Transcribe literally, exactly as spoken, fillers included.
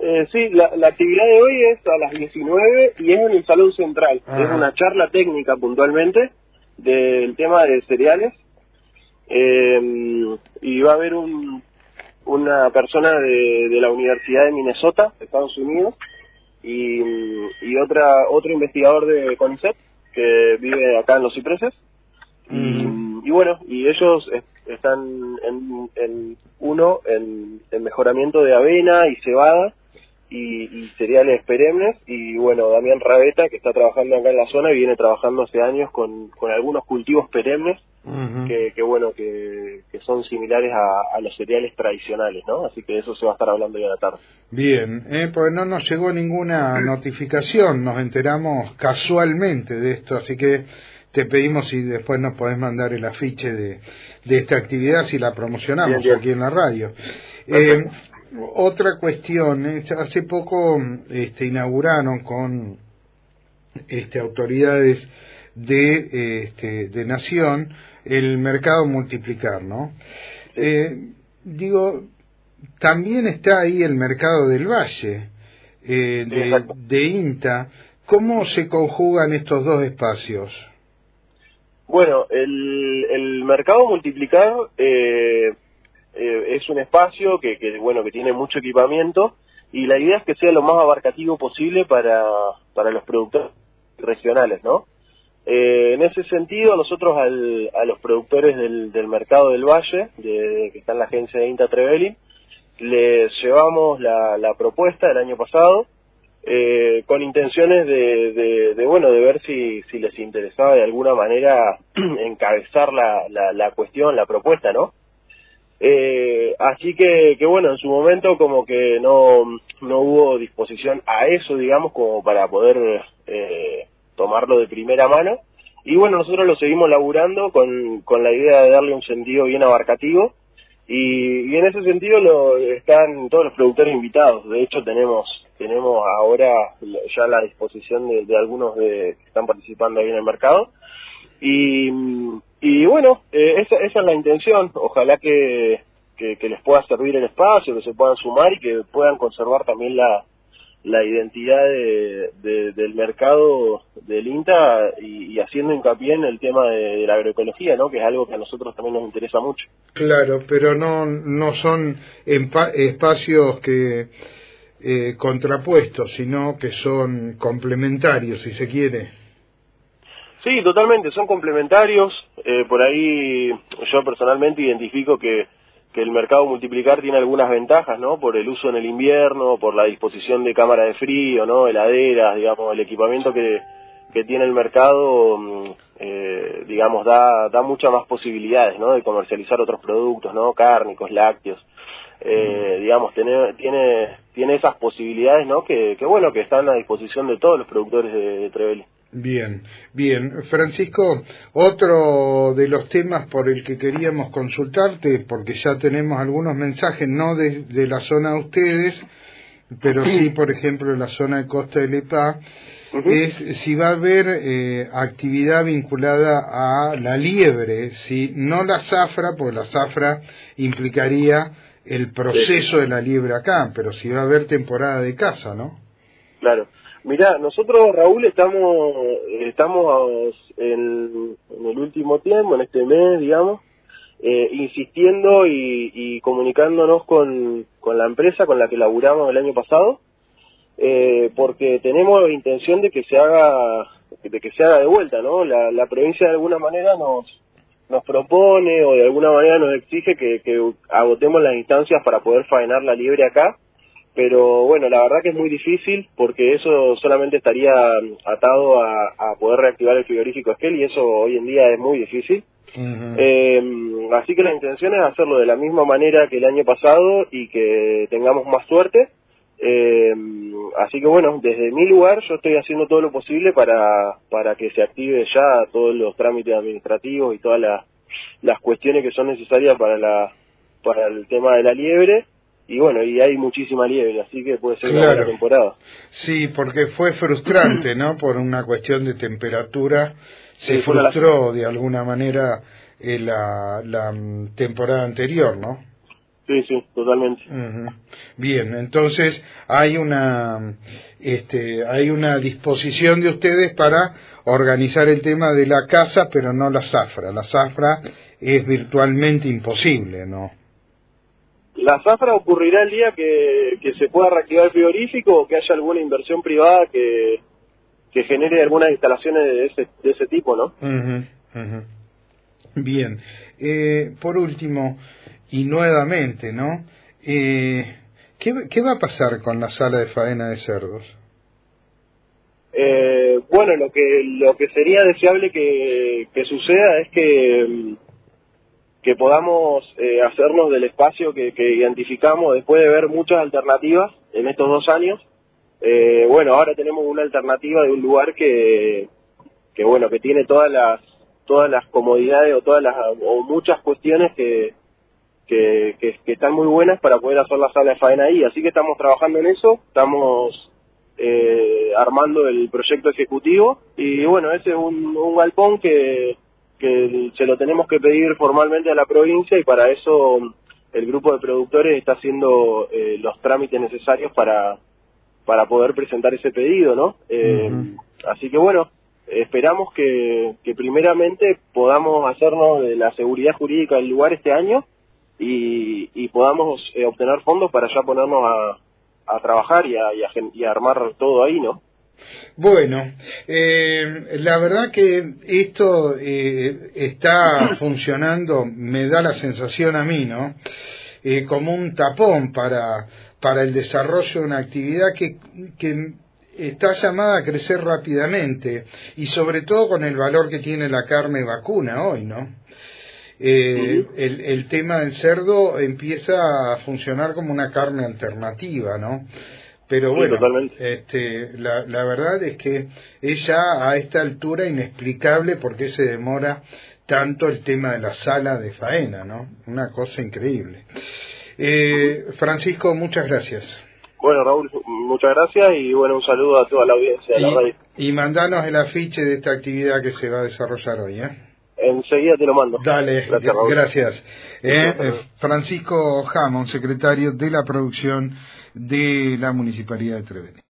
Eh, sí, la, la actividad de hoy es a las diecinueve y es en el Salón Central. Ajá. Es una charla técnica puntualmente del tema de cereales. Eh, y va a haber un, una persona de, de la Universidad de Minnesota, de Estados Unidos, y, y otra otro investigador de CONICET que vive acá en Los Cipreses. Mm. Y, y bueno, y ellos es, están en, en uno en, en mejoramiento de avena y cebada y, y cereales perennes, y bueno, Damián Rabeta, que está trabajando acá en la zona y viene trabajando hace años con, con algunos cultivos perennes, uh-huh. que, que bueno, que, que son similares a, a los cereales tradicionales, ¿no? Así que eso se va a estar hablando hoy a la tarde. Bien, eh, pues no nos llegó ninguna notificación, nos enteramos casualmente de esto, así que te pedimos si después nos podés mandar el afiche de, de esta actividad, si la promocionamos bien, bien. aquí en la radio. Eh, otra cuestión, eh, hace poco este, inauguraron con este, autoridades de, este, de Nación el mercado Multiplicar, ¿no? Eh, digo, también está ahí el mercado del Valle, eh, de, de INTA. ¿Cómo se conjugan estos dos espacios? Bueno, el, el mercado Multiplicar eh, eh, es un espacio que, que bueno que tiene mucho equipamiento, y la idea es que sea lo más abarcativo posible para, para los productores regionales, ¿no? Eh, en ese sentido, nosotros al, a los productores del, del mercado del Valle, de, que está en la agencia de INTA Trevelin, les llevamos la, la propuesta del año pasado, Eh, con intenciones de, de, de bueno de ver si, si les interesaba de alguna manera encabezar la, la, la cuestión, la propuesta, ¿no? Eh, así que, que bueno, en su momento como que no, no hubo disposición a eso, digamos, como para poder eh, tomarlo de primera mano, y bueno, nosotros lo seguimos laburando con, con la idea de darle un sentido bien abarcativo, y, y en ese sentido lo, están todos los productores invitados. De hecho tenemos tenemos ahora ya la disposición de, de algunos de, que están participando ahí en el mercado, y, y bueno, eh, esa, esa es la intención. Ojalá que, que, que les pueda servir el espacio, que se puedan sumar y que puedan conservar también la, la identidad de, de, del mercado del INTA, y, y haciendo hincapié en el tema de, de la agroecología, ¿no? Que es algo que a nosotros también nos interesa mucho. Claro, pero no, no son espacios que Eh, contrapuestos, sino que son complementarios, si se quiere. Sí, totalmente, son complementarios. Eh, por ahí yo personalmente identifico que, que el mercado Multiplicar tiene algunas ventajas, ¿no? Por el uso en el invierno, por la disposición de cámara de frío, ¿no? Heladeras, digamos, el equipamiento que, que tiene el mercado, eh, digamos, da, da muchas más posibilidades, ¿no? De comercializar otros productos, ¿no? Cárnicos, lácteos. Eh, digamos, tiene, tiene, tiene esas posibilidades, ¿no? Que, que bueno, que están a disposición de todos los productores de, de Trevelin. Bien, bien. Francisco, otro de los temas por el que queríamos consultarte, porque ya tenemos algunos mensajes, no de, de la zona de ustedes, pero sí, por ejemplo, en la zona de Costa del Epá, uh-huh. es si va a haber eh, actividad vinculada a la liebre, si no la zafra, porque la zafra implicaría el proceso de la liebre acá, pero si va a haber temporada de caza, ¿no? Claro. Mirá, nosotros, Raúl, estamos estamos en, en el último tiempo, en este mes, digamos, eh, insistiendo y, y comunicándonos con, con la empresa con la que laburamos el año pasado, eh, porque tenemos intención de que se haga de que se haga de vuelta, ¿no? La, la provincia de alguna manera nos nos propone o de alguna manera nos exige que, que agotemos las instancias para poder faenar la liebre acá, pero bueno, la verdad que es muy difícil porque eso solamente estaría atado a, a poder reactivar el frigorífico Esquel, y eso hoy en día es muy difícil. Uh-huh. Eh, así que la intención es hacerlo de la misma manera que el año pasado y que tengamos más suerte. Eh, así que bueno, desde mi lugar yo estoy haciendo todo lo posible para para que se active ya todos los trámites administrativos y todas las las cuestiones que son necesarias para la para el tema de la liebre, y bueno, y hay muchísima liebre, así que puede ser claro. Una buena temporada. Sí, porque fue frustrante, ¿no? Por una cuestión de temperatura se sí, frustró la... de alguna manera eh, la, la temporada anterior, ¿no? Sí, sí, totalmente. Uh-huh. Bien, entonces hay una este hay una disposición de ustedes para organizar el tema de la casa, pero no la zafra. La zafra es virtualmente imposible, ¿no? La zafra ocurrirá el día que, que se pueda reactivar el frigorífico o que haya alguna inversión privada que, que genere algunas instalaciones de ese, de ese tipo, ¿no? Uh-huh, uh-huh. Bien, eh, por último, y nuevamente, ¿no? Eh, ¿qué, ¿Qué va a pasar con la sala de faena de cerdos? Eh, bueno, lo que lo que sería deseable que, que suceda es que, que podamos eh, hacernos del espacio que, que identificamos después de ver muchas alternativas en estos dos años. Eh, bueno, ahora tenemos una alternativa de un lugar que, que bueno, que tiene todas las todas las comodidades o todas las o muchas cuestiones que Que, que, que están muy buenas para poder hacer la sala de faena ahí, así que estamos trabajando en eso, estamos eh, armando el proyecto ejecutivo y bueno, ese es un, un galpón que, que se lo tenemos que pedir formalmente a la provincia y para eso el grupo de productores está haciendo eh, los trámites necesarios para, para poder presentar ese pedido, ¿no? Eh, Uh-huh. Así que bueno, esperamos que, que primeramente podamos hacernos de la seguridad jurídica del lugar este año y, y podamos eh, obtener fondos para ya ponernos a, a trabajar y a, y, a, y a armar todo ahí, ¿no? Bueno, eh, la verdad que esto eh, está funcionando, me da la sensación a mí, ¿no? Eh, como un tapón para, para el desarrollo de una actividad que, que está llamada a crecer rápidamente y sobre todo con el valor que tiene la carne vacuna hoy, ¿no? Eh, Uh-huh. el, el tema del cerdo empieza a funcionar como una carne alternativa, ¿no? Pero bueno, sí, este, la, la verdad es que es ya a esta altura inexplicable por qué se demora tanto el tema de la sala de faena, ¿no? Una cosa increíble. Eh, Francisco, muchas gracias. Bueno, Raúl, muchas gracias y bueno, un saludo a toda la audiencia de la radio. Y, y mandanos el afiche de esta actividad que se va a desarrollar hoy, ¿eh? Enseguida te lo mando. Dale, gracias. Raúl. gracias. Eh, eh, Francisco Jamón, secretario de la producción de la Municipalidad de Trevenio.